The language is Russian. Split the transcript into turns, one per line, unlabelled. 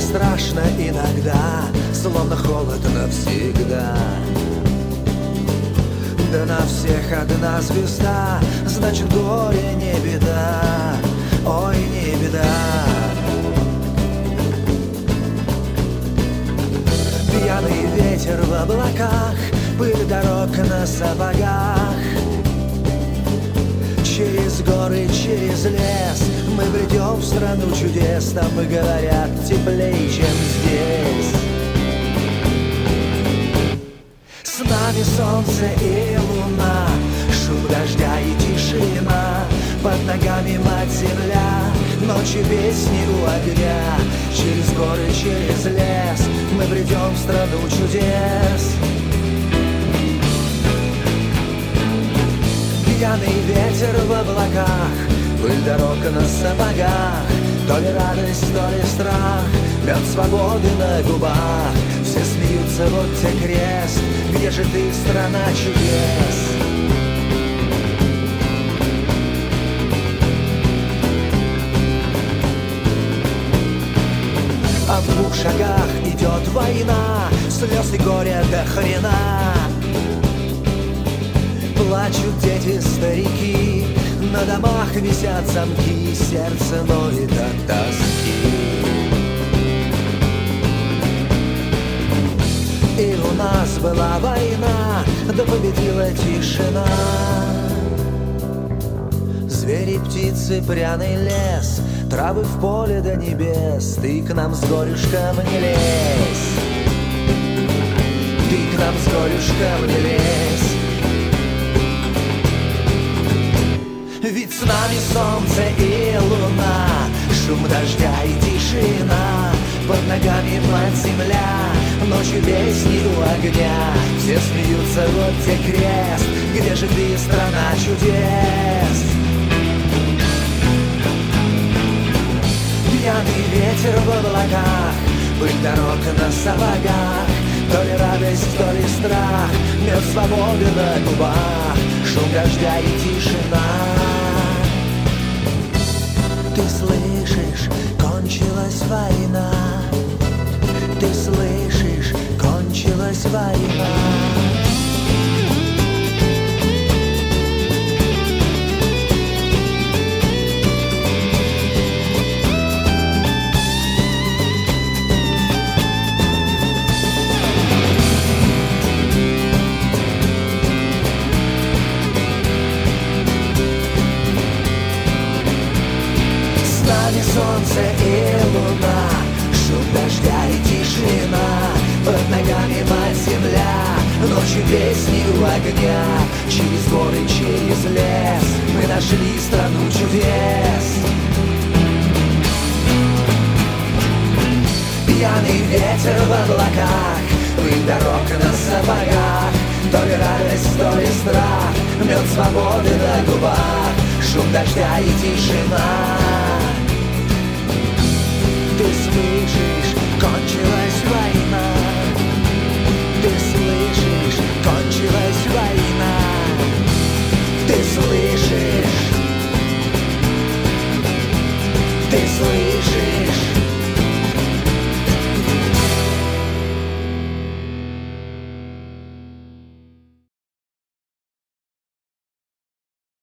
страшно иногда, словно холод навсегда. Да на всех одна звезда, значит горе не беда, ой, не беда. Пьяный ветер в облаках, пыль дорог на сапогах. Через горы, через лес мы бредем в страну чудес. Там, говорят, теплее, чем здесь. С нами солнце и луна, шум дождя и тишина. Под ногами мать-земля, ночью песни у огня. Через горы, через лес мы бредем в страну чудес. Пьяный ветер в облаках, пыль дорог на сапогах. То ли радость, то ли страх, мед свободы на губах. Все смеются, вот тебе крест, где же ты, страна чудес? А в 2 шагах идет война, слез и горя до хрена. Плачут дети, старики, на домах висят замки, сердце ноет от тоски. И у нас была война, да победила тишина. Звери, птицы, пряный лес, травы в поле до небес. Ты к нам с горюшком не лезь, ты к нам с горюшком не лезь. Ведь с нами солнце и луна, шум дождя и тишина. Под ногами мать-земля, ночью песни у огня. Все смеются, вот тебе крест, где же ты, страна чудес? Пьяный ветер в облаках, пыль дорог на сапогах. То ли радость, то ли страх, мед свободы на губах. Шум дождя и тишина. Ты слышишь, кончилась война. Ты слышишь, кончилась война. Солнце и луна, шум дождя и тишина. Под ногами мать-земля, ночью песни у огня. Через горы, через лес мы нашли страну чудес. Пьяный ветер в облаках, пыль дорог на сапогах. То ли радость, то ли страх, мед свободы на губах. Шум дождя и тишина.